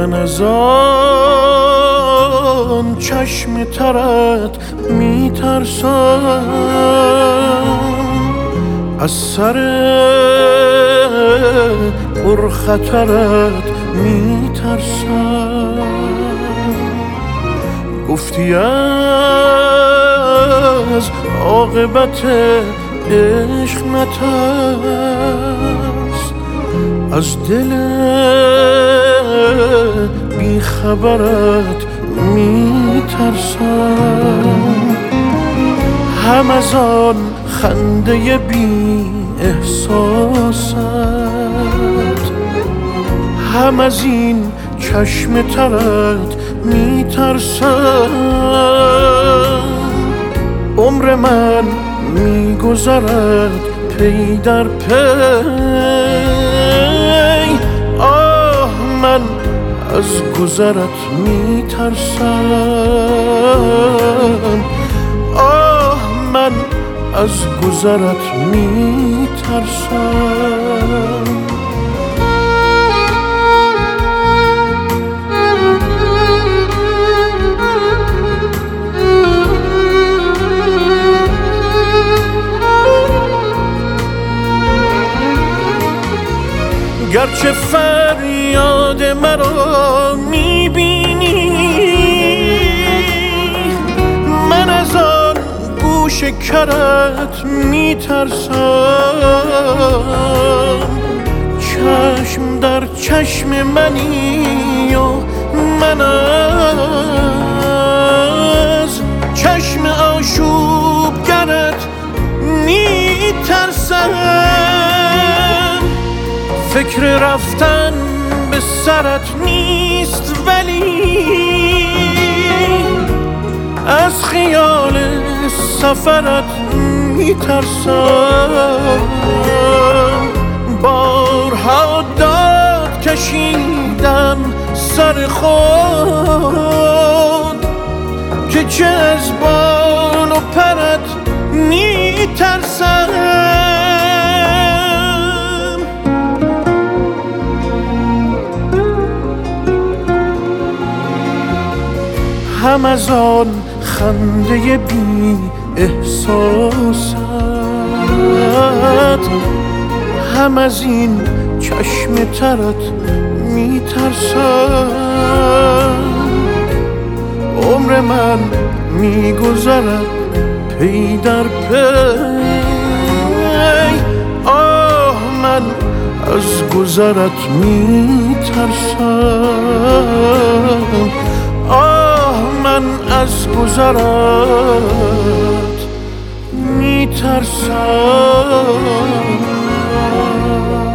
من از آن چشم ترت میترسم، از سر پرخطرت میترسم. گفتی از عاقبت عشق نترس، از دل بیخبرت میترسم. هم از آن خنده بی احساست، هم از این چشم ترت میترسم. عمر من میگذرد پی در پی، آه من از گذرت میترسم، آه من از گذرت میترسم. گرچه فریاد مرا میبینی، من از آن گوش کرت میترسم. چشم در چشم منی و من از چشم آشوبگرت میترسم. فکر رفتن به سرت نیست ولی از خیال سفرت میترسم. بارها داد کشیدم سر خود که چه از بال و پرت میترسم. هم از آن خنده بی احساست، هم از این چشم ترت میترسم. عمر من میگذرد پی در پی، آه من از گذرت میترسم، من از گذرت میترسم.